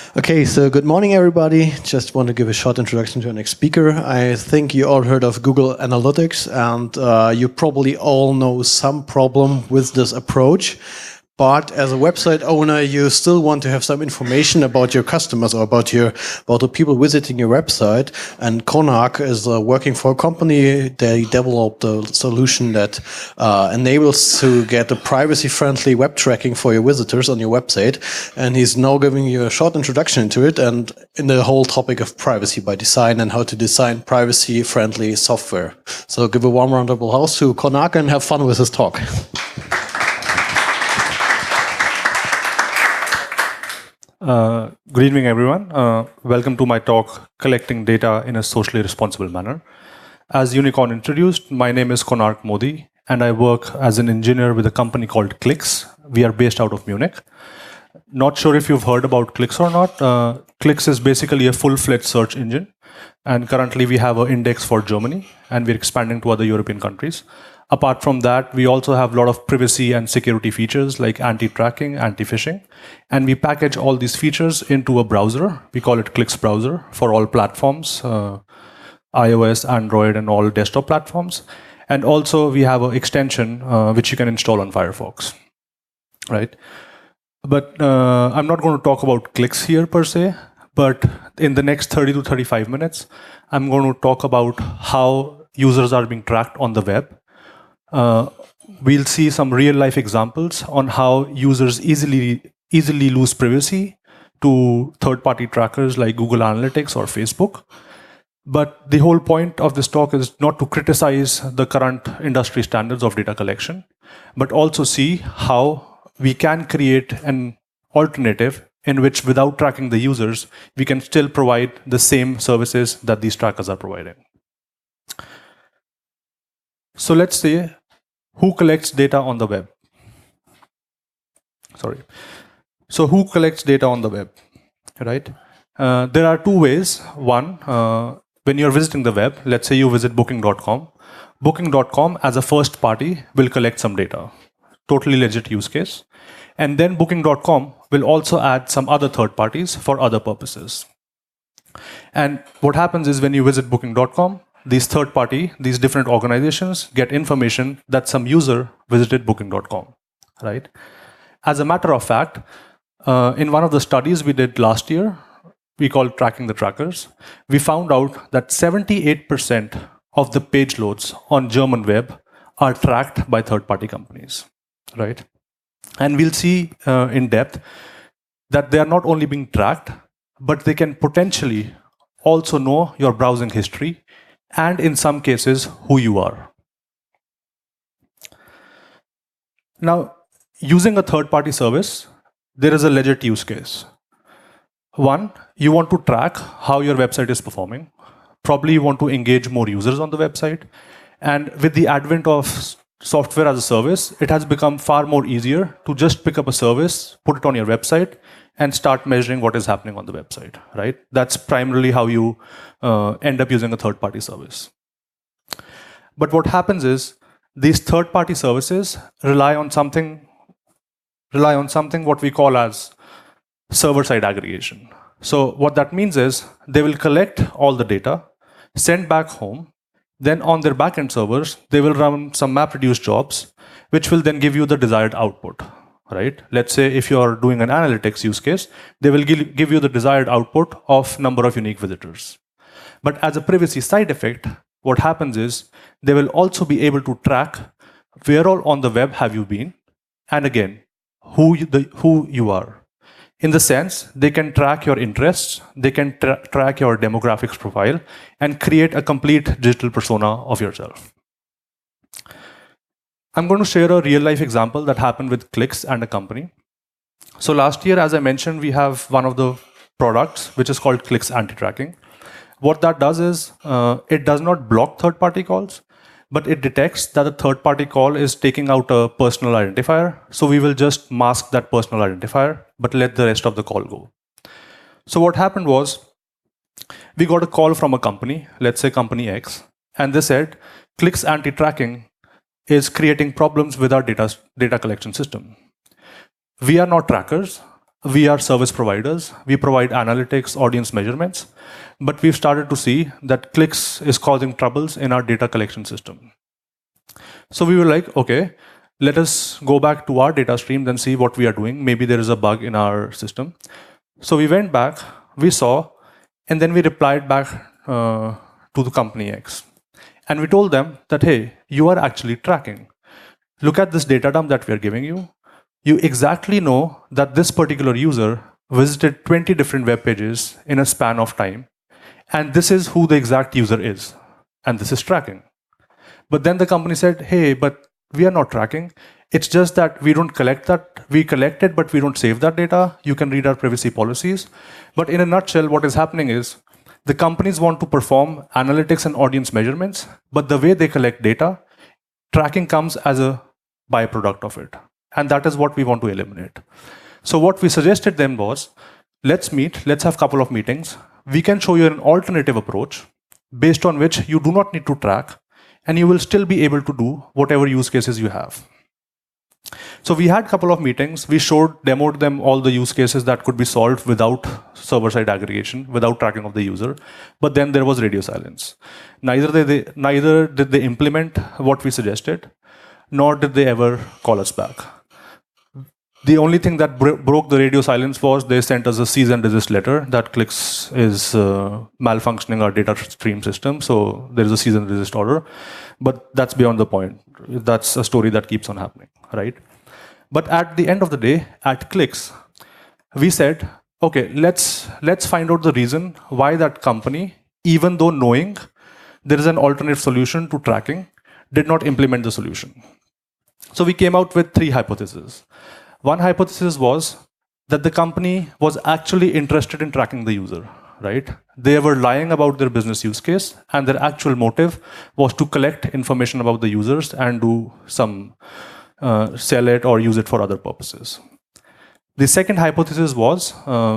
Okay, so good morning, everybody. Just want to give a short introduction to our next speaker. I think you all heard of Google Analytics, and you probably all know some problem with this approach. But as a website owner, you still want to have some information about your customers or about the people visiting your website. And Konark is working for a company. They developed a solution that enables to get a privacy-friendly web tracking for your visitors on your website. And he's now giving you a short introduction to it and in the whole topic of privacy by design and how to design privacy-friendly software. So give a warm round of applause to Konark and have fun with his talk. Good evening, everyone. Welcome to my talk, Collecting Data in a Socially Responsible Manner. As Unicorn introduced, my name is Konark Modi, and I work as an engineer with a company called Qlix. We are based out of Munich. Not sure if you've heard about Qlix or not. Qlix is basically a full-fledged search engine, and currently we have an index for Germany, and we're expanding to other European countries. Apart from that, we also have a lot of privacy and security features like anti-tracking, anti-phishing, and we package all these features into a browser. We call it Qlix browser for all platforms, iOS, Android, and all desktop platforms. And also we have an extension which you can install on Firefox, right? But I'm not going to talk about Qlix here per se, but in the next 30 to 35 minutes, I'm going to talk about how users are being tracked on the web. We'll see some real-life examples on how users easily lose privacy to third-party trackers like Google Analytics or Facebook. But the whole point of this talk is not to criticize the current industry standards of data collection, but also see how we can create an alternative in which, without tracking the users, we can still provide the same services that these trackers are providing. So let's say, who collects data on the web? So who collects data on the web, right? There are two ways. One, when you're visiting the web, let's say you visit booking.com. Booking.com as a first party will collect some data. Totally legit use case. And then booking.com will also add some other third parties for other purposes. And what happens is when you visit booking.com, these third party, these different organizations get information that some user visited booking.com, right? As a matter of fact, in one of the studies we did last year, we called Tracking the Trackers, we found out that 78% of the page loads on German web are tracked by third-party companies, right? And we'll see in depth that they are not only being tracked, but they can potentially also know your browsing history and in some cases, who you are. Now, using a third-party service, there is a legit use case. One, you want to track how your website is performing. Probably you want to engage more users on the website. And with the advent of software as a service, it has become far more easier to just pick up a service, put it on your website, and start measuring what is happening on the website, right? That's primarily how you end up using a third-party service. But what happens is these third-party services rely on something what we call as server-side aggregation. So what that means is they will collect all the data, send back home, then on their backend servers, they will run some MapReduce jobs, which will then give you the desired output. Right? Let's say if you're doing an analytics use case, they will give you the desired output of number of unique visitors. But as a privacy side effect, what happens is they will also be able to track where all on the web have you been, and again, who you are. In the sense, they can track your interests, they can track your demographics profile, and create a complete digital persona of yourself. I'm going to share a real-life example that happened with Qlix and a company. So last year, as I mentioned, we have one of the products, which is called Qlix Anti-Tracking. What that does is, it does not block third-party calls, but it detects that the third-party call is taking out a personal identifier. So we will just mask that personal identifier, but let the rest of the call go. So what happened was, we got a call from a company, let's say company X, and they said, Qlix Anti-Tracking is creating problems with our data collection system. We are not trackers, we are service providers. We provide analytics, audience measurements, but we've started to see that clicks is causing troubles in our data collection system. So we were like, okay, let us go back to our data stream and see what we are doing. Maybe there is a bug in our system. So we went back, we saw, and then we replied back to the company X. And we told them that, hey, you are actually tracking. Look at this data dump that we are giving you. You exactly know that this particular user visited 20 different web pages in a span of time. And this is who the exact user is. And this is tracking. But then the company said, hey, but we are not tracking. It's just that we don't collect that. We collect it, but we don't save that data. You can read our privacy policies. But in a nutshell, what is happening is the companies want to perform analytics and audience measurements, but the way they collect data, tracking comes as a byproduct of it. And that is what we want to eliminate. So what we suggested them was, let's meet, let's have a couple of meetings. We can show you an alternative approach based on which you do not need to track, and you will still be able to do whatever use cases you have. So we had a couple of meetings. We demoed them all the use cases that could be solved without server-side aggregation, without tracking of the user. But then there was radio silence. Neither did they implement what we suggested, nor did they ever call us back. The only thing that broke the radio silence was they sent us a cease and desist letter that Clicks is malfunctioning our data stream system. So there is a cease and desist order. But that's beyond the point. That's a story that keeps on happening, right? But at the end of the day, at Clicks, we said, okay, let's find out the reason why that company, even though knowing there is an alternate solution to tracking, did not implement the solution. So we came out with 3 hypotheses. One hypothesis was that the company was actually interested in tracking the user, right? They were lying about their business use case, and their actual motive was to collect information about the users and do some sell it or use it for other purposes. The second hypothesis was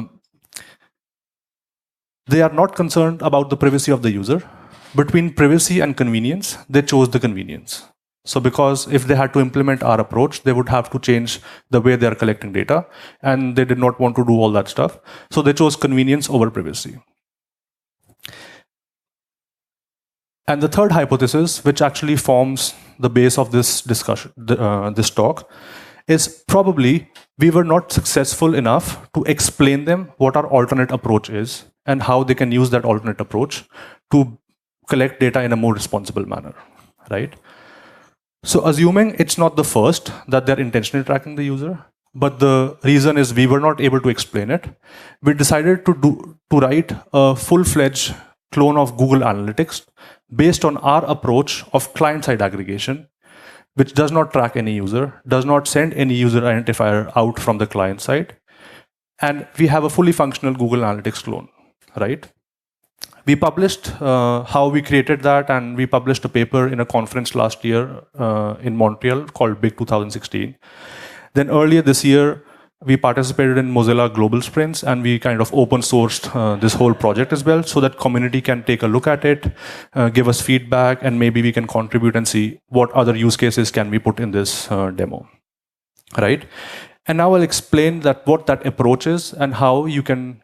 they are not concerned about the privacy of the user. Between privacy and convenience, they chose the convenience. So because if they had to implement our approach, they would have to change the way they are collecting data, and they did not want to do all that stuff. So they chose convenience over privacy. And the third hypothesis, which actually forms the base of this discussion, this talk, is probably we were not successful enough to explain them what our alternate approach is and how they can use that alternate approach to collect data in a more responsible manner, right? So assuming it's not the first that they're intentionally tracking the user, but the reason is we were not able to explain it, we decided to write a full-fledged clone of Google Analytics based on our approach of client-side aggregation, which does not track any user, does not send any user identifier out from the client side, and we have a fully functional Google Analytics clone, right? We published how we created that, and we published a paper in a conference last year in Montreal called Big 2016. Then earlier this year, we participated in Mozilla Global Sprints, and we kind of open sourced this whole project as well, so that community can take a look at it, give us feedback, and maybe we can contribute and see what other use cases can we put in this demo, right? And now I'll explain that what that approach is and how you can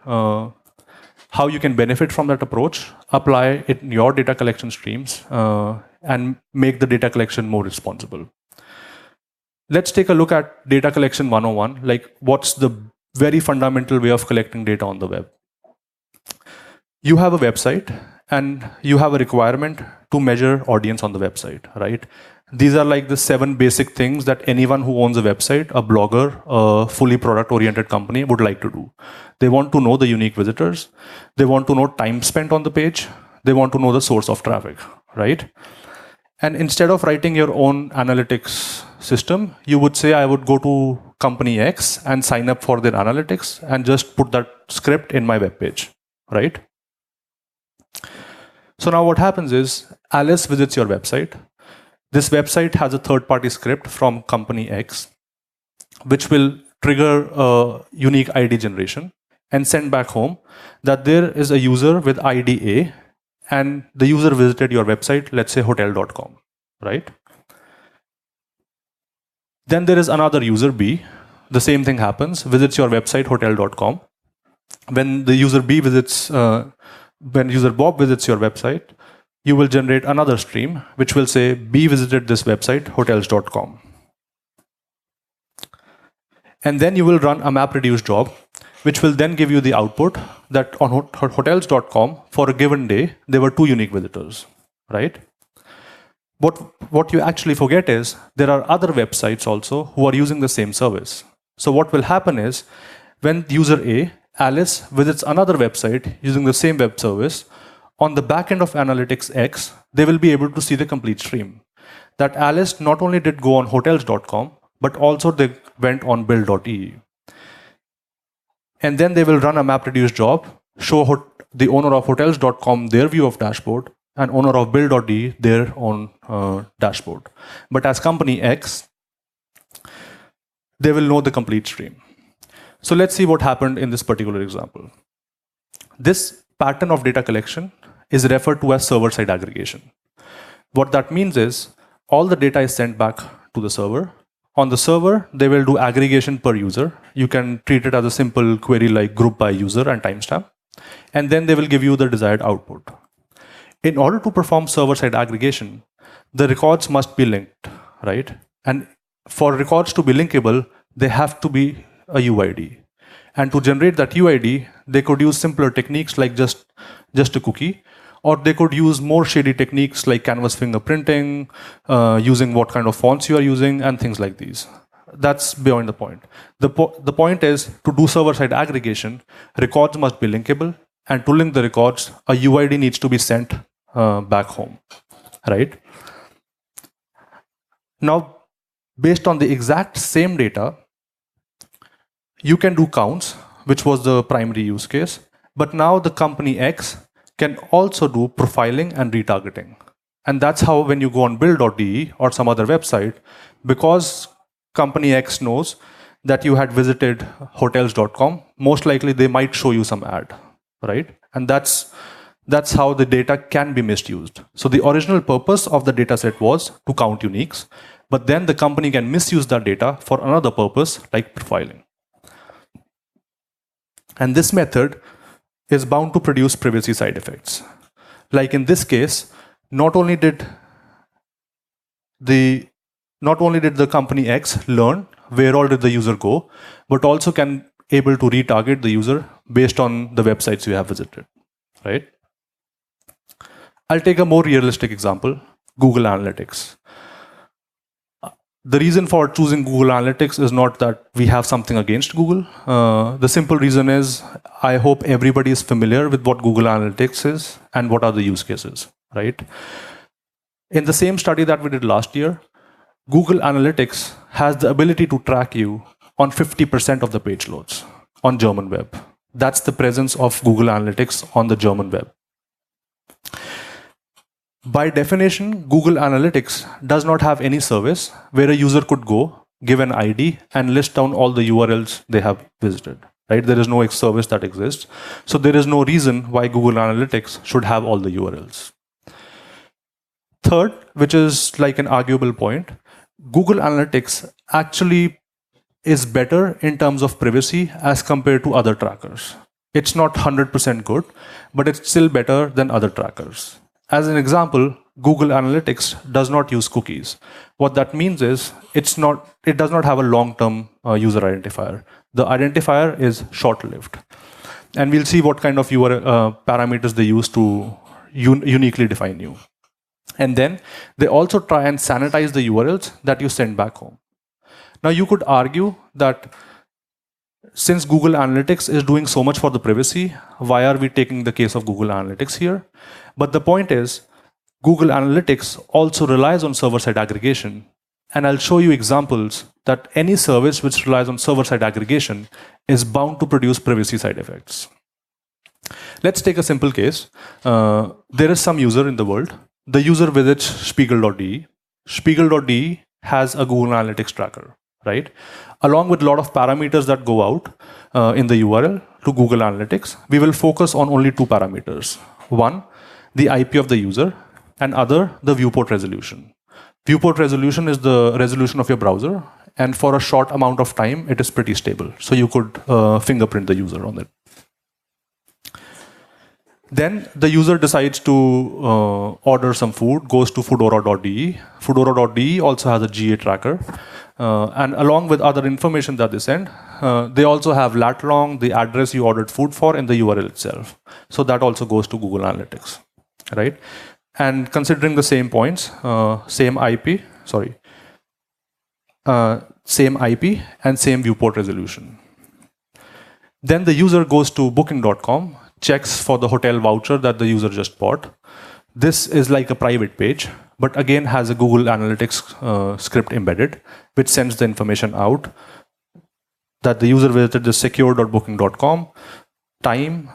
benefit from that approach, apply it in your data collection streams, and make the data collection more responsible. Let's take a look at data collection 101, like what's the very fundamental way of collecting data on the web. You have a website, and you have a requirement to measure audience on the website, right? These are like the 7 basic things that anyone who owns a website, a blogger, a fully product-oriented company would like to do. They want to know the unique visitors. They want to know time spent on the page. They want to know the source of traffic, right? And instead of writing your own analytics system, you would say, I would go to company X and sign up for their analytics and just put that script in my web page, right? So now what happens is Alice visits your website. This website has a third-party script from company X, which will trigger a unique ID generation and send back home that there is a user with ID A, and the user visited your website, let's say hotel.com, right? Then there is another user B, the same thing happens, visits your website, hotel.com. When the user B visits, when user Bob visits your website, you will generate another stream, which will say B visited this website, hotels.com. And then you will run a MapReduce job, which will then give you the output that on hotels.com, for a given day, there were 2 unique visitors, right? What you actually forget is there are other websites also who are using the same service. So what will happen is when user A, Alice, visits another website using the same web service, on the backend of Analytics X, they will be able to see the complete stream. That Alice not only did go on hotels.com, but also they went on build.ee. And then they will run a MapReduce job, show the owner of hotels.com their view of dashboard, and owner of build.de their own dashboard. But as company X, they will know the complete stream. So let's see what happened in this particular example. This pattern of data collection is referred to as server-side aggregation. What that means is all the data is sent back to the server. On the server, they will do aggregation per user. You can treat it as a simple query like group by user and timestamp. And then they will give you the desired output. In order to perform server-side aggregation, the records must be linked, right? And for records to be linkable, they have to be a UID. And to generate that UID, they could use simpler techniques like just a cookie, or they could use more shady techniques like canvas fingerprinting, using what kind of fonts you are using, and things like these. That's beyond the point. The point is, to do server-side aggregation, records must be linkable, and to link the records, a UID needs to be sent back home, right? Now, based on the exact same data, you can do counts, which was the primary use case, but now the company X can also do profiling and retargeting. And that's how when you go on build.de or some other website, because company X knows that you had visited hotels.com, most likely they might show you some ad, right? And that's how the data can be misused. So the original purpose of the data set was to count uniques, but then the company can misuse that data for another purpose like profiling. And this method is bound to produce privacy side effects. Like in this case, not only did the company X learn where all did the user go, but also can able to retarget the user based on the websites you have visited, right? I'll take a more realistic example, Google Analytics. The reason for choosing Google Analytics is not that we have something against Google. The simple reason is I hope everybody is familiar with what Google Analytics is and what are the use cases, right? In the same study that we did last year, Google Analytics has the ability to track you on 50% of the page loads on German web. That's the presence of Google Analytics on the German web. By definition, Google Analytics does not have any service where a user could go, give an ID, and list down all the URLs they have visited, right? There is no service that exists. So there is no reason why Google Analytics should have all the URLs. Third, which is like an arguable point, Google Analytics actually is better in terms of privacy as compared to other trackers. It's not 100% good, but it's still better than other trackers. As an example, Google Analytics does not use cookies. What that means is it does not have a long-term user identifier. The identifier is short-lived. And we'll see what kind of parameters they use to uniquely define you. And then they also try and sanitize the URLs that you send back home. Now you could argue that since Google Analytics is doing so much for the privacy, why are we taking the case of Google Analytics here? But the point is, Google Analytics also relies on server-side aggregation. And I'll show you examples that any service which relies on server-side aggregation is bound to produce privacy side effects. Let's take a simple case. There is some user in the world. The user visits spiegel.de. Spiegel.de has a Google Analytics tracker, right? Along with a lot of parameters that go out in the URL to Google Analytics, we will focus on only 2 parameters. One, the IP of the user, and other, the viewport resolution. Viewport resolution is the resolution of your browser, and for a short amount of time, it is pretty stable. So you could fingerprint the user on it. Then the user decides to order some food, goes to foodora.de. Foodora.de also has a GA tracker. And along with other information that they send, they also have lat long, the address you ordered food for, and the URL itself. So that also goes to Google Analytics, right? And considering the same points, same IP and same viewport resolution. Then the user goes to booking.com, checks for the hotel voucher that the user just bought. This is like a private page, but again has a Google Analytics script embedded, which sends the information out that the user visited the secure.booking.com, time,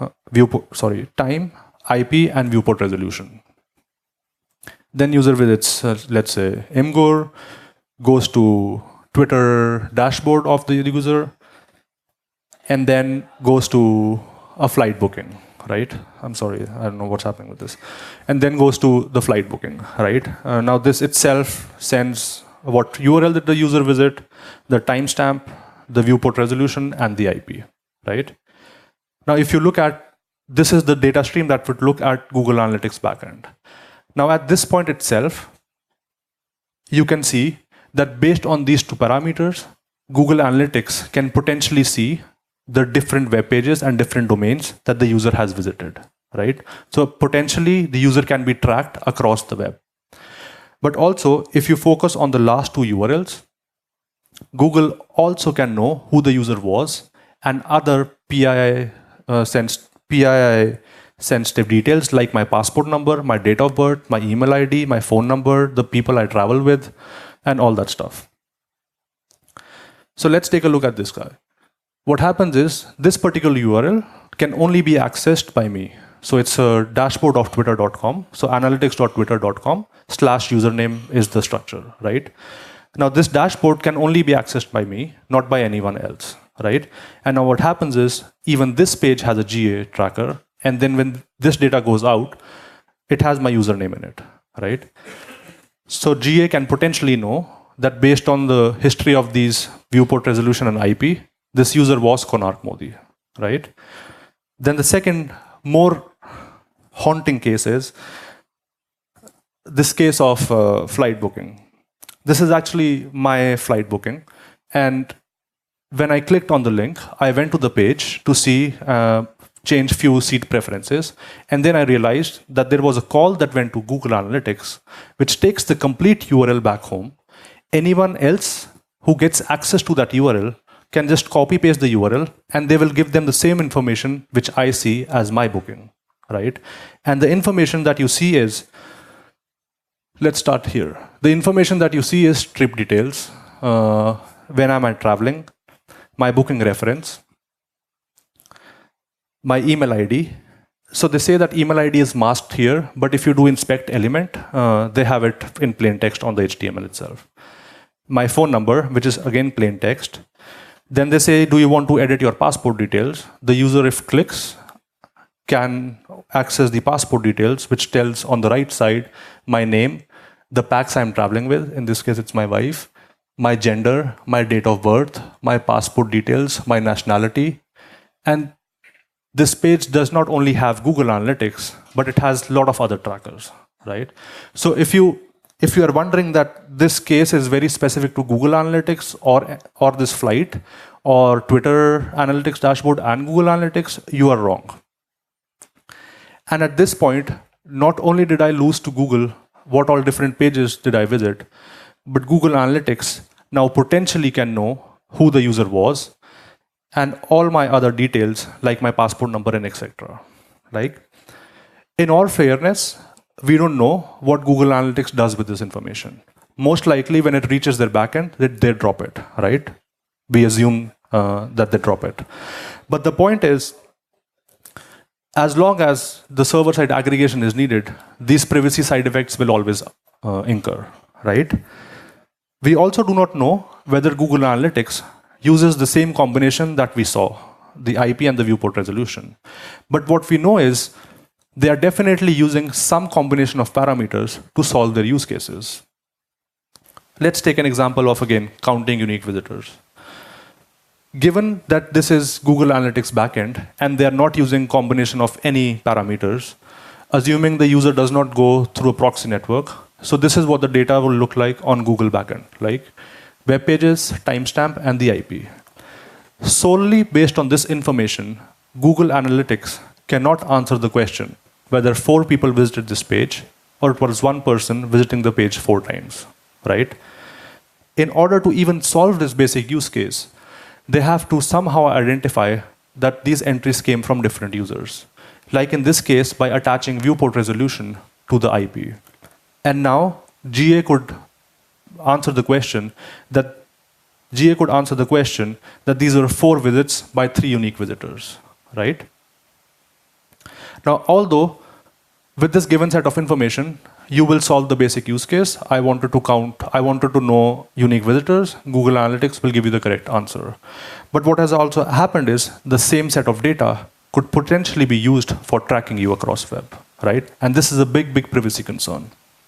IP, and viewport resolution. Then user visits, let's say, Imgur, goes to Twitter dashboard of the user, and then goes to a flight booking, right? I'm sorry, I don't know what's happening with this. And then goes to the flight booking, right? Now this itself sends what URL did the user visit, the timestamp, the viewport resolution, and the IP, right? Now if you look at, this is the data stream that would look at Google Analytics backend. Now at this point itself, you can see that based on these two parameters, Google Analytics can potentially see the different web pages and different domains that the user has visited, right? So potentially the user can be tracked across the web. But also, if you focus on the last two URLs, Google also can know who the user was and other PII sensitive details like my passport number, my date of birth, my email ID, my phone number, the people I travel with, and all that stuff. So let's take a look at this guy. What happens is this particular URL can only be accessed by me. So it's a dashboard of twitter.com. So analytics.twitter.com/username is the structure, right? Now this dashboard can only be accessed by me, not by anyone else, right? And now what happens is even this page has a GA tracker. And then when this data goes out, it has my username in it, right? So GA can potentially know that based on the history of these viewport resolution and IP, this user was Konark Modi, right? Then the second, more haunting case is this case of flight booking. This is actually my flight booking. And when I clicked on the link, I went to the page to see, change few seat preferences. And then I realized that there was a call that went to Google Analytics, which takes the complete URL back home. Anyone else who gets access to that URL can just copy paste the URL and they will give them the same information which I see as my booking, right? And the information that you see is, let's start here. The information that you see is trip details, when am I traveling, my booking reference, my email ID. So they say that email ID is masked here, but if you do inspect element, they have it in plain text on the HTML itself. My phone number, which is again plain text. Then they say, do you want to edit your passport details? The user, if clicks, can access the passport details, which tells on the right side my name, the PAX I'm traveling with, in this case it's my wife, my gender, my date of birth, my passport details, my nationality. And this page does not only have Google Analytics, but it has a lot of other trackers, right? So if you are wondering that this case is very specific to Google Analytics or this flight or Twitter Analytics dashboard and Google Analytics, you are wrong. And at this point, not only did I lose to Google what all different pages did I visit, but Google Analytics now potentially can know who the user was and all my other details like my passport number and etc. Like, in all fairness, we don't know what Google Analytics does with this information. Most likely when it reaches their backend, they drop it, right? We assume that they drop it. But the point is, as long as the server-side aggregation is needed, these privacy side effects will always incur, right? We also do not know whether Google Analytics uses the same combination that we saw, the IP and the viewport resolution. But what we know is they are definitely using some combination of parameters to solve their use cases. let's take an example of, again, counting unique visitors. Given that this is Google Analytics backend, and they're not using combination of any parameters, assuming the user does not go through a proxy network, so this is what the data will look like on Google backend, like web pages, timestamp, and the IP. Solely based on this information, Google Analytics cannot answer the question whether 4 people visited this page or it was 1 person visiting the page 4 times, right? In order to even solve this basic use case, they have to somehow identify that these entries came from different users. Like in this case, by attaching viewport resolution to the IP. And now GA could answer the question that these are 4 visits by 3 unique visitors, right? Now, although with this given set of information, you will solve the basic use case. I wanted to know unique visitors. Google Analytics will give you the correct answer. But what has also happened is the same set of data could potentially be used for tracking you across web, right? And this is a big, big privacy concern.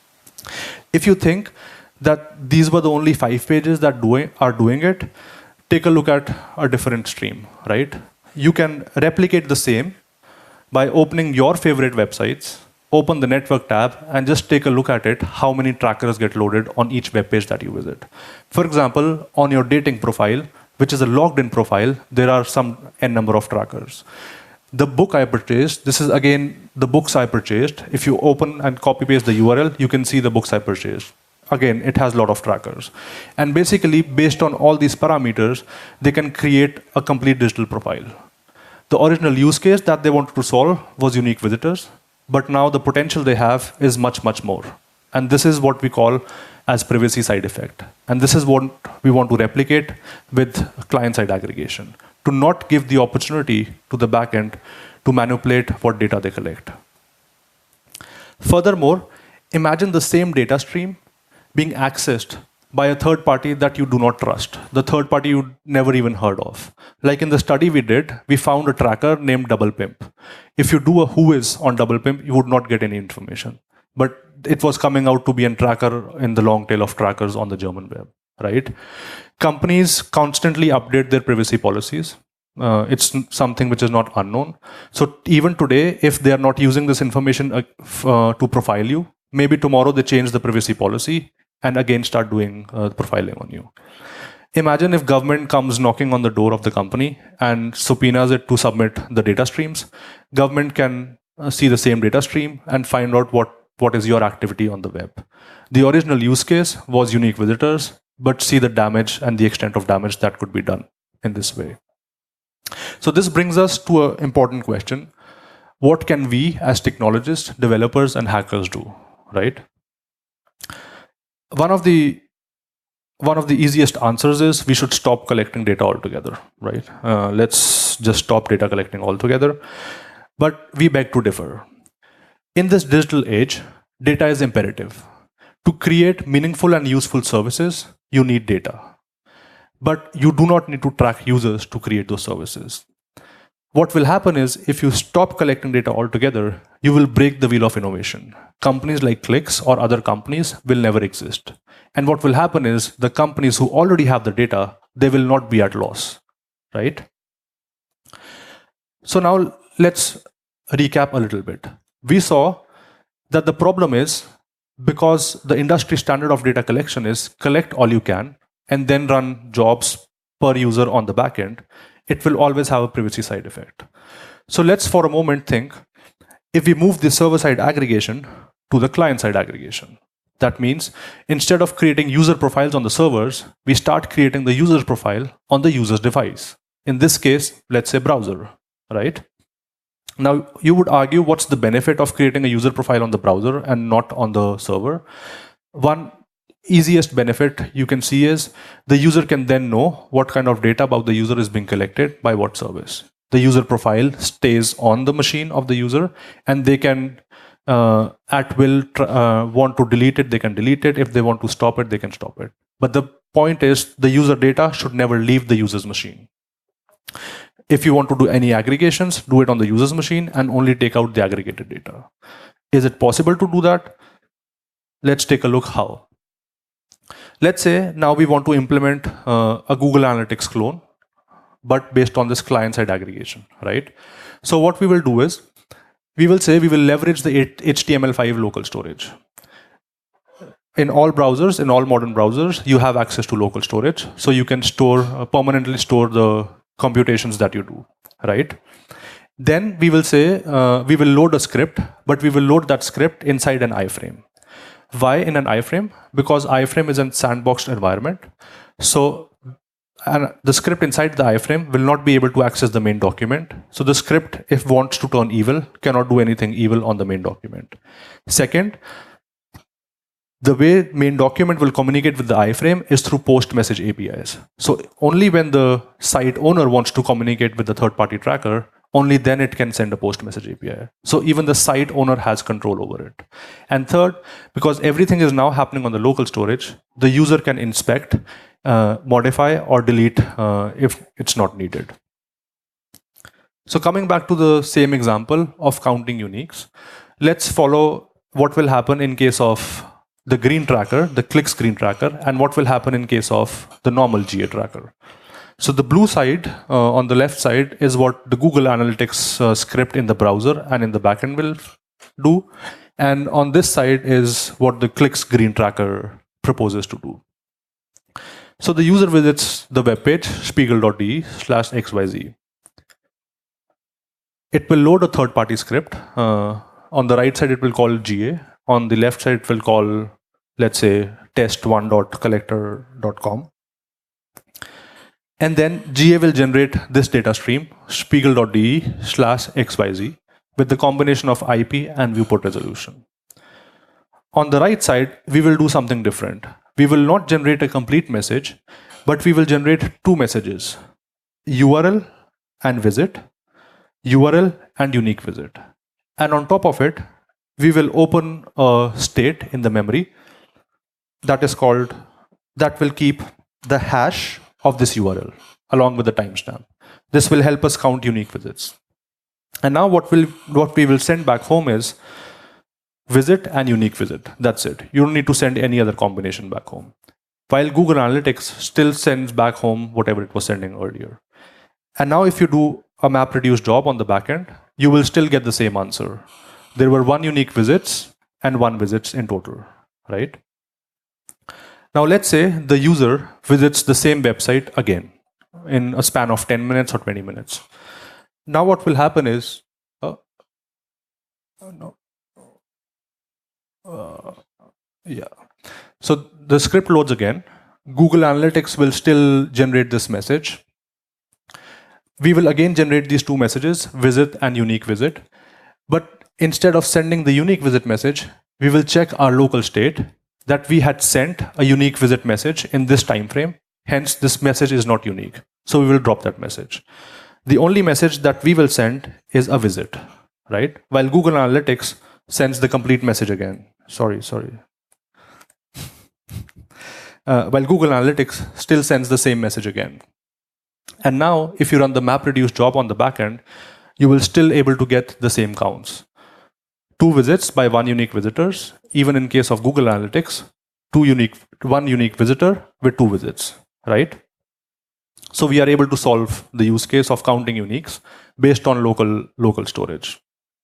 If you think that these were the only 5 pages that are doing it, take a look at a different stream, right? You can replicate the same by opening your favorite websites, open the network tab, and just take a look at it, how many trackers get loaded on each web page that you visit. For example, on your dating profile, which is a logged in profile, there are some n number of trackers. The book I purchased, this is again the books I purchased. If you open and copy paste the URL, you can see the books I purchased. Again, it has a lot of trackers. And basically, based on all these parameters, they can create a complete digital profile. The original use case that they wanted to solve was unique visitors, but now the potential they have is much, much more. And this is what we call as privacy side effect. And this is what we want to replicate with client-side aggregation, to not give the opportunity to the backend to manipulate what data they collect. Furthermore, imagine the same data stream being accessed by a third party that you do not trust, the third party you never even heard of. Like in the study we did, we found a tracker named DoublePimp. If you do a whois on DoublePimp, you would not get any information. But it was coming out to be a tracker in the long tail of trackers on the German web, right? Companies constantly update their privacy policies. It's something which is not unknown. So even today, if they are not using this information to profile you, maybe tomorrow they change the privacy policy and again start doing profiling on you. Imagine if government comes knocking on the door of the company and subpoenas it to submit the data streams. Government can see the same data stream and find out what is your activity on the web. The original use case was unique visitors, but see the damage and the extent of damage that could be done in this way. So this brings us to an important question. What can we as technologists, developers, and hackers do, right? One of the easiest answers is we should stop collecting data altogether, right? Let's just stop data collecting altogether. But we beg to differ. In this digital age, data is imperative. To create meaningful and useful services, you need data. But you do not need to track users to create those services. What will happen is, if you stop collecting data altogether, you will break the wheel of innovation. Companies like Clicks or other companies will never exist. And what will happen is, the companies who already have the data, they will not be at loss, right? So now let's recap a little bit. We saw that the problem is, because the industry standard of data collection is collect all you can and then run jobs per user on the backend, it will always have a privacy side effect. So let's for a moment think, if we move the server-side aggregation to the client-side aggregation. That means instead of creating user profiles on the servers, we start creating the user's profile on the user's device. In this case, let's say browser, right? Now, you would argue, what's the benefit of creating a user profile on the browser and not on the server? One easiest benefit you can see is the user can then know what kind of data about the user is being collected by what service. The user profile stays on the machine of the user, and they can at will want to delete it, they can delete it. If they want to stop it, they can stop it. But the point is, the user data should never leave the user's machine. If you want to do any aggregations, do it on the user's machine and only take out the aggregated data. Is it possible to do that? Let's take a look how. Let's say now we want to implement a Google Analytics clone, but based on this client-side aggregation, right? So what we will do is, we will say we will leverage the HTML5 local storage. In all browsers, in all modern browsers, you have access to local storage. So you can permanently store the computations that you do, right? Then we will say, we will load a script, but we will load that script inside an iframe. Why in an iframe? Because iframe is a sandboxed environment. So and the script inside the iframe will not be able to access the main document. So the script, if wants to turn evil, cannot do anything evil on the main document. Second, the way main document will communicate with the iframe is through post message APIs. So only when the site owner wants to communicate with the third-party tracker, only then it can send a post message API. So even the site owner has control over it. And third, because everything is now happening on the local storage, the user can inspect, modify, or delete if it's not needed. So coming back to the same example of counting uniques, let's follow what will happen in case of the green tracker, the click screen tracker, and what will happen in case of the normal GA tracker. So the blue side on the left side is what the Google Analytics script in the browser and in the backend will do. And on this side is what the click screen tracker proposes to do. So the user visits the webpage spiegel.de/xyz. It will load a third-party script. On the right side, it will call GA. On the left side, it will call, let's say, test1.collector.com. And then GA will generate this data stream, spiegel.de/xyz, with the combination of IP and viewport resolution. On the right side, we will do something different. We will not generate a complete message, but we will generate two messages, URL and visit, URL and unique visit. And on top of it, we will open a state in the memory that will keep the hash of this URL along with the timestamp. This will help us count unique visits. And now what we will send back home is visit and unique visit. That's it. You don't need to send any other combination back home. While Google Analytics still sends back home whatever it was sending earlier. And now if you do a MapReduce job on the backend, you will still get the same answer. There were 1 unique visits and 1 visits in total, right? Now let's say the user visits the same website again in a span of 10 minutes or 20 minutes. Now what will happen is, so the script loads again. Google Analytics will still generate this message. We will again generate these two messages, visit and unique visit. But instead of sending the unique visit message, we will check our local state that we had sent a unique visit message in this time frame. Hence, this message is not unique. So we will drop that message. The only message that we will send is a visit, right? While Google Analytics sends the complete message again. Sorry. While Google Analytics still sends the same message again. And now, if you run the MapReduce job on the backend, you will still able to get the same counts. 2 visits by 1 unique visitors. Even in case of Google Analytics, 1 unique visitor with 2 visits, right? So we are able to solve the use case of counting uniques based on local storage.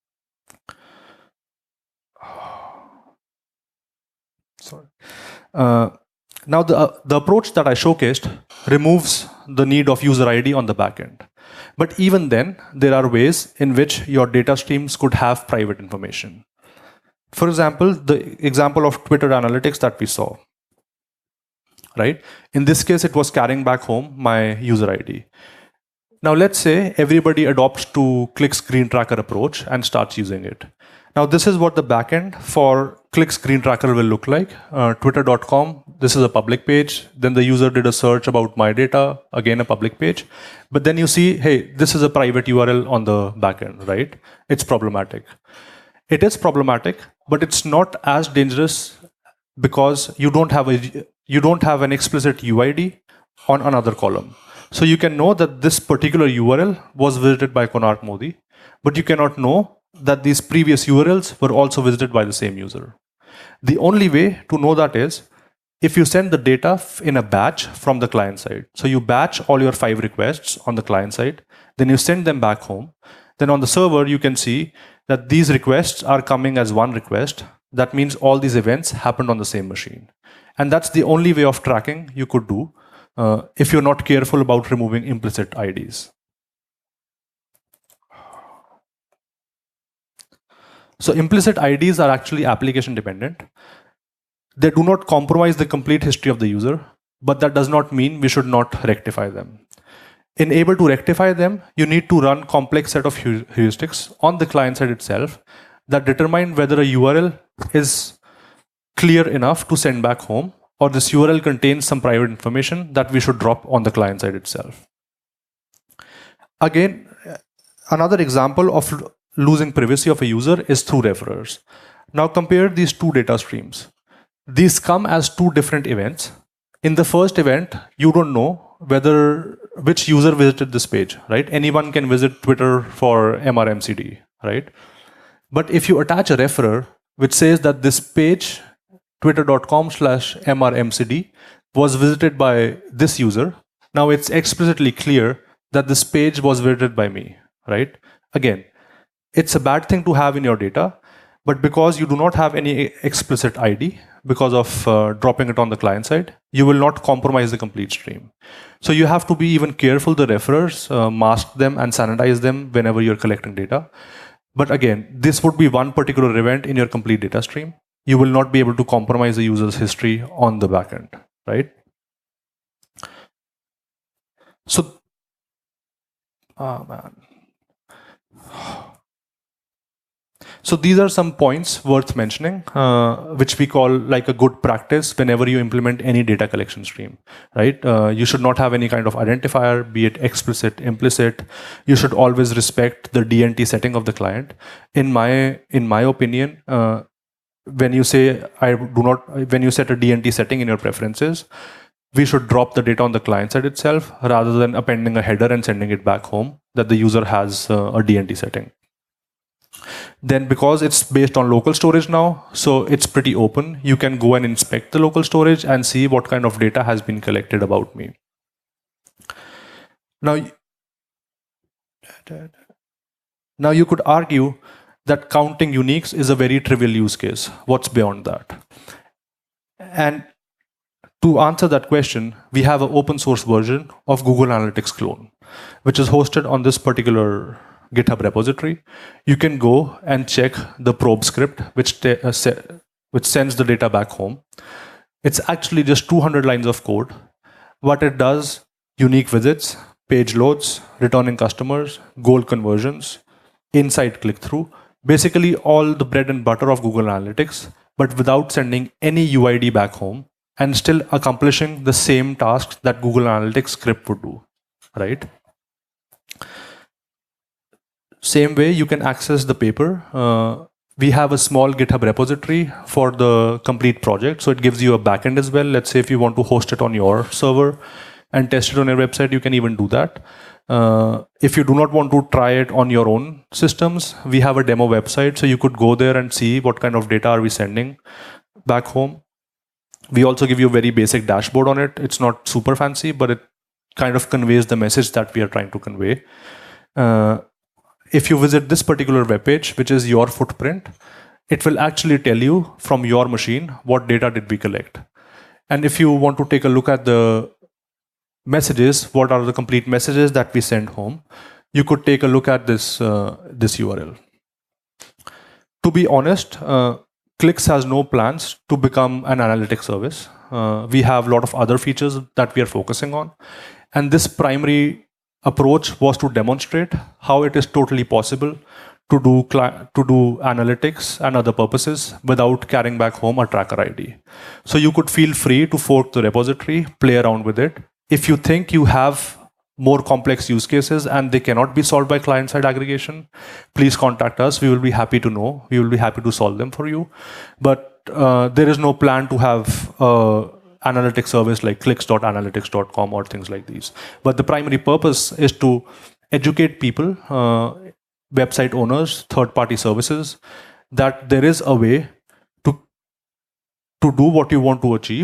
Sorry. Now the approach that I showcased removes the need of user ID on the backend. But even then, there are ways in which your data streams could have private information. For example, the example of Twitter analytics that we saw, right? In this case, it was carrying back home my user ID. Now let's say everybody adopts to click screen tracker approach and starts using it. Now this is what the backend for click screen tracker will look like. Twitter.com, this is a public page. Then the user did a search about my data, again a public page. But then you see, hey, this is a private URL on the backend, right? It's problematic. It is problematic, but it's not as dangerous because you don't have an explicit UID on another column. So you can know that this particular URL was visited by Konark Modi, but you cannot know that these previous URLs were also visited by the same user. The only way to know that is if you send the data in a batch from the client side, so you batch all your 5 requests on the client side, then you send them back home, then on the server, you can see that these requests are coming as one request. That means all these events happened on the same machine. And that's the only way of tracking you could do if you're not careful about removing implicit IDs. So implicit IDs are actually application dependent. They do not compromise the complete history of the user, but that does not mean we should not rectify them. In able to rectify them, you need to run complex set of heuristics on the client side itself that determine whether a URL is clear enough to send back home, or this URL contains some private information that we should drop on the client side itself. Again, another example of losing privacy of a user is through referrers. Now compare these two data streams. These come as two different events. In the first event, you don't know which user visited this page, right? Anyone can visit Twitter for MRMCD, right? But if you attach a referrer which says that this page, twitter.com/MRMCD, was visited by this user, now it's explicitly clear that this page was visited by me, right? Again, it's a bad thing to have in your data, but because you do not have any explicit ID, because of dropping it on the client side, you will not compromise the complete stream. So you have to be even careful the referrers, mask them and sanitize them whenever you're collecting data. But again, this would be one particular event in your complete data stream. You will not be able to compromise the user's history on the backend, right? So, So these are some points worth mentioning, which we call like a good practice whenever you implement any data collection stream, right? You should not have any kind of identifier, be it explicit, implicit. You should always respect the DNT setting of the client. In my opinion, when you say when you set a DNT setting in your preferences, we should drop the data on the client side itself rather than appending a header and sending it back home that the user has a DNT setting. Then because it's based on local storage now, so it's pretty open. You can go and inspect the local storage and see what kind of data has been collected about me. Now you could argue that counting uniques is a very trivial use case. What's beyond that? And to answer that question, we have an open source version of Google Analytics Clone, which is hosted on this particular GitHub repository. You can go and check the probe script, which sends the data back home. It's actually just 200 lines of code. What it does: unique visits, page loads, returning customers, goal conversions, insight click-through, basically all the bread and butter of Google Analytics, but without sending any UID back home and still accomplishing the same tasks that Google Analytics script would do, right? Same way, you can access the paper. We have a small GitHub repository for the complete project, so it gives you a backend as well. Let's say if you want to host it on your server and test it on your website, you can even do that. If you do not want to try it on your own systems, we have a demo website, so you could go there and see what kind of data are we sending back home. We also give you a very basic dashboard on it. It's not super fancy, but it kind of conveys the message that we are trying to convey. If you visit this particular webpage, which is your footprint, it will actually tell you from your machine what data did we collect. And if you want to take a look at the messages, what are the complete messages that we send home, you could take a look at this URL. To be honest, Qlix has no plans to become an analytics service. We have a lot of other features that we are focusing on. And this primary approach was to demonstrate how it is totally possible to do analytics and other purposes without carrying back home a tracker ID. So you could feel free to fork the repository, play around with it. If you think you have more complex use cases and they cannot be solved by client-side aggregation, please contact us. We will be happy to know. We will be happy to solve them for you. But there is no plan to have analytics service like Qlix.analytics.com or things like these. But the primary purpose is to educate people, website owners, third-party services, that there is a way to do what you want to achieve,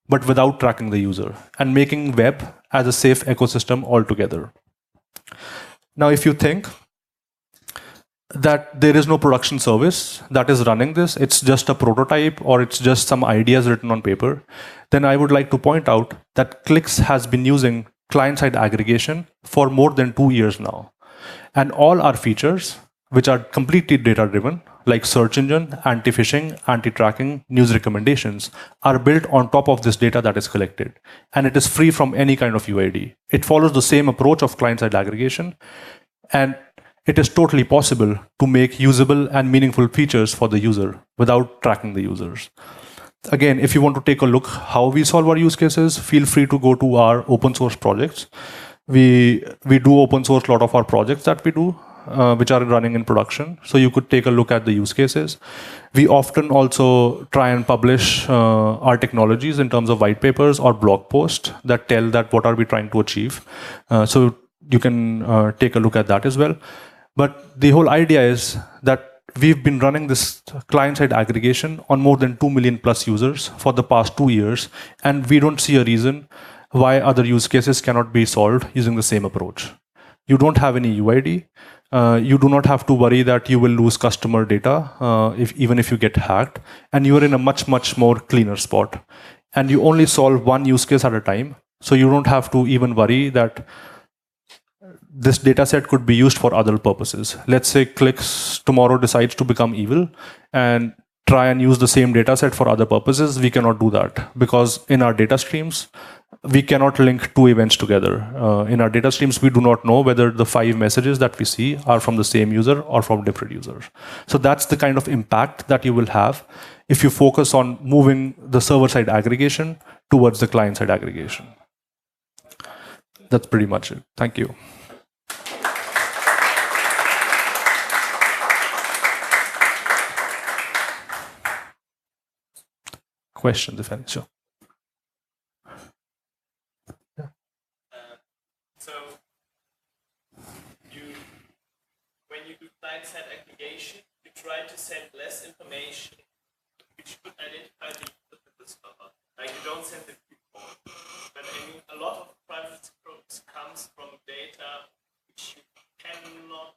but without tracking the user, and making web as a safe ecosystem altogether. Now, if you think that there is no production service that is running this, it's just a prototype or it's just some ideas written on paper, then I would like to point out that Qlix has been using client-side aggregation for more than 2 years now. And all our features, which are completely data-driven, like search engine, anti-phishing, anti-tracking, news recommendations, are built on top of this data that is collected. And it is free from any kind of UID. It follows the same approach of client-side aggregation. And it is totally possible to make usable and meaningful features for the user without tracking the users. Again, if you want to take a look how we solve our use cases, feel free to go to our open source projects. We do open source a lot of our projects that we do, which are running in production. So you could take a look at the use cases. We often also try and publish our technologies in terms of white papers or blog posts that tell that what are we trying to achieve. So you can take a look at that as well. But the whole idea is that we've been running this client-side aggregation on more than 2 million plus users for the past 2 years, and we don't see a reason why other use cases cannot be solved using the same approach. You don't have any UID. You do not have to worry that you will lose customer data even if you get hacked, and you are in a much more cleaner spot. And you only solve one use case at a time, so you don't have to even worry that this data set could be used for other purposes. Let's say Qlix tomorrow decides to become evil and try and use the same data set for other purposes. We cannot do that because in our data streams, we cannot link two events together. In our data streams, we do not know whether the 5 messages that we see are from the same user or from different users. So that's the kind of impact that you will have if you focus on moving the server-side aggregation towards the client-side aggregation. That's pretty much it. Thank you. Questions, if any? Sure. So, when you do client-side aggregation, you try to send less information, which could identify the user to the server. Like you don't send the report. But I mean, a lot of privacy problems comes from data which you cannot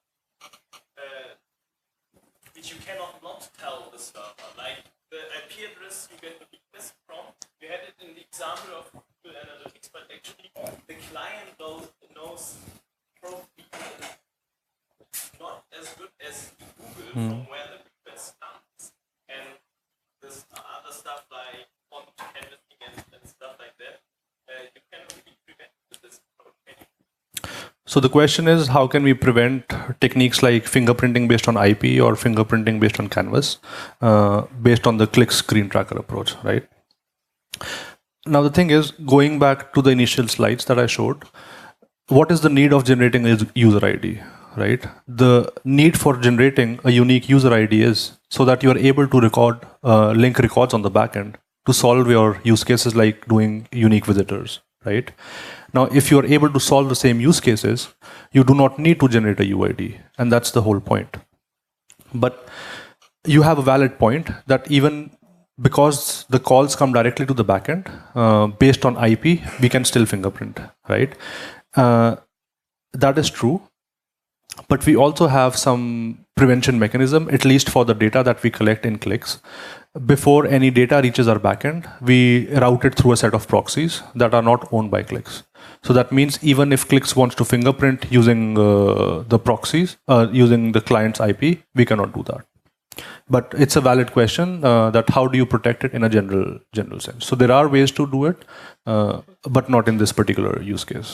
not tell the server. Like the IP address you get the request from. We had it in the example of Google Analytics, but actually the client knows probably not as good as Google from where the request comes. And there's other stuff like font canvassing and stuff like that. You can really prevent this approach. So the question is, how can we prevent techniques like fingerprinting based on IP or fingerprinting based on canvas, based on the Qlix screen tracker approach, right? Now the thing is, going back to the initial slides that I showed, what is the need of generating a user ID, right? The need for generating a unique user ID is so that you are able to record, link records on the backend to solve your use cases like doing unique visitors, right? Now, if you are able to solve the same use cases, you do not need to generate a UID, and that's the whole point. But you have a valid point that even because the calls come directly to the backend, based on IP, we can still fingerprint, right? That is true. But we also have some prevention mechanism, at least for the data that we collect in Qlix. Before any data reaches our backend, we route it through a set of proxies that are not owned by Qlix. So that means even if Qlix wants to fingerprint using the proxies, using the client's IP, we cannot do that. But it's a valid question that how do you protect it in a general sense. So there are ways to do it, but not in this particular use case.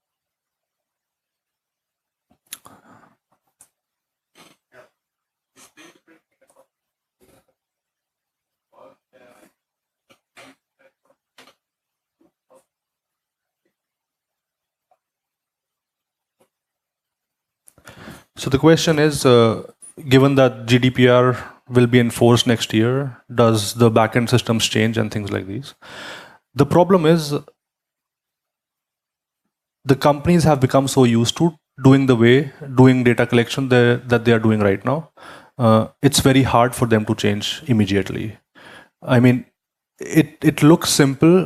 So the question is, given that GDPR will be enforced next year, does the backend systems change and things like these? The problem is the companies have become so used to doing data collection that they are doing right now. It's very hard for them to change immediately. I mean, it looks simple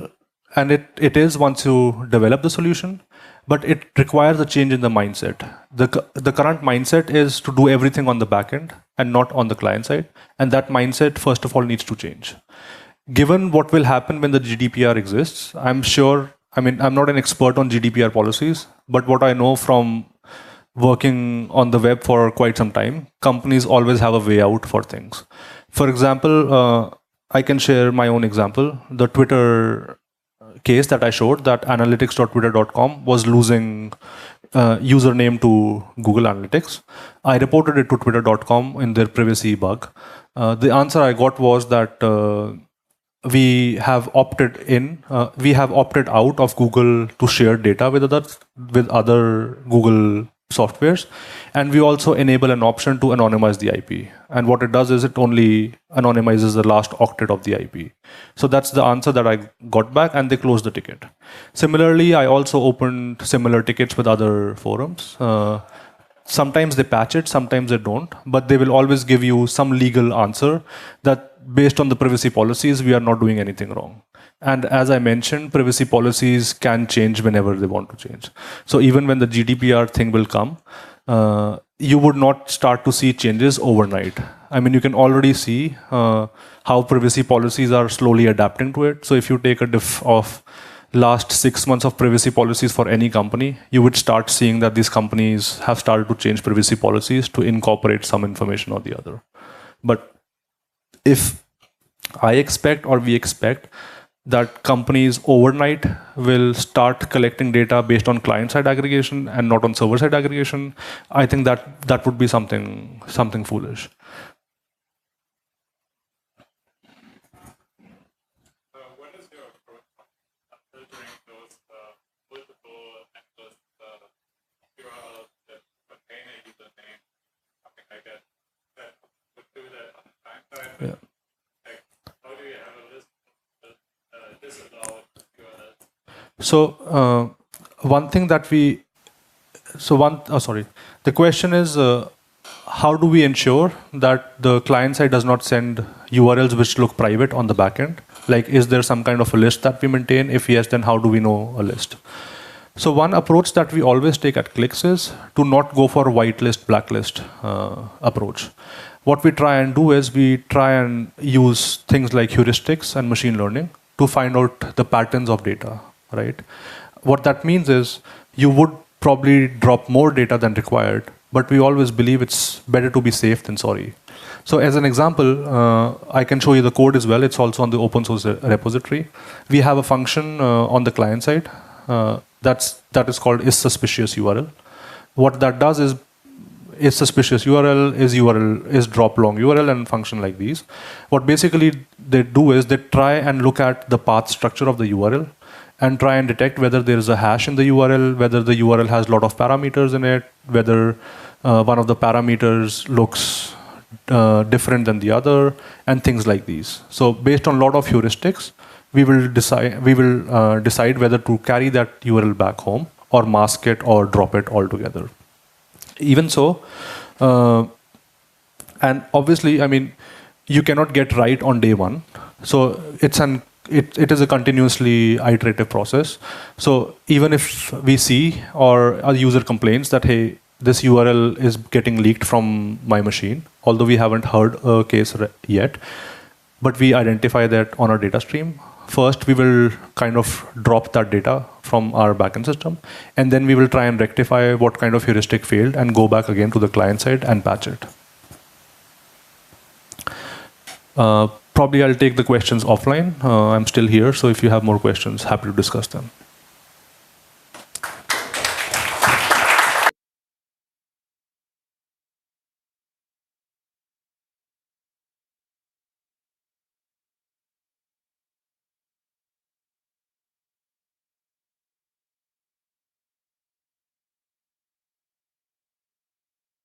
and it is once you develop the solution, but it requires a change in the mindset. The current mindset is to do everything on the back end and not on the client side, and that mindset first of all needs to change. Given what will happen when the GDPR exists, I'm sure, I mean, I'm not an expert on GDPR policies, but what I know from working on the web for quite some time, companies always have a way out for things. For example, I can share my own example. The Twitter case that I showed, that analytics.twitter.com was losing username to Google Analytics. I reported it to twitter.com in their privacy bug. The answer I got was that we have opted out of Google to share data with other Google softwares, and we also enable an option to anonymize the IP. And what it does is it only anonymizes the last octet of the IP. So that's the answer that I got back, and they closed the ticket. Similarly, I also opened similar tickets with other forums. Sometimes they patch it, sometimes they don't, but they will always give you some legal answer that based on the privacy policies, we are not doing anything wrong. And as I mentioned, privacy policies can change whenever they want to change. So even when the GDPR thing will come, you would not start to see changes overnight. I mean, you can already see how privacy policies are slowly adapting to it. So if you take a diff of last 6 months of privacy policies for any company, you would start seeing that these companies have started to change privacy policies to incorporate some information or the other. But if I expect, or we expect, that companies overnight will start collecting data based on client-side aggregation and not on server-side aggregation, I think that would be something foolish. What is your approach on filtering those multiple and those URLs that contain a username, something like that, that would do that on the client side? Yeah. Like, how do you have a list of disallowed URLs? So one thing that the question is, how do we ensure that the client side does not send URLs which look private on the backend? Like, is there some kind of a list that we maintain? If yes, then how do we know a list? So one approach that we always take at Qlix is to not go for a whitelist, blacklist approach. What we try and do is we try and use things like heuristics and machine learning to find out the patterns of data, right? What that means is you would probably drop more data than required, but we always believe it's better to be safe than sorry. So as an example, I can show you the code as well. It's also on the open source repository. We have a function on the client side that is called isSuspiciousURL. What that does is isSuspiciousURL, isDropLongURL, and function like these. What basically they do is they try and look at the path structure of the URL and try and detect whether there is a hash in the URL, whether the URL has a lot of parameters in it, whether one of the parameters looks different than the other, and things like these. So based on a lot of heuristics, we will decide whether to carry that URL back home or mask it or drop it altogether. Even so, and obviously, I mean, you cannot get right on day one. So it is a continuously iterative process. So even if we see or a user complains that, hey, this URL is getting leaked from my machine, although we haven't heard a case yet, but we identify that on our data stream. First, we will kind of drop that data from our backend system, and then we will try and rectify what kind of heuristic failed and go back again to the client side and patch it. Probably I'll take the questions offline. I'm still here, so if you have more questions, happy to discuss them.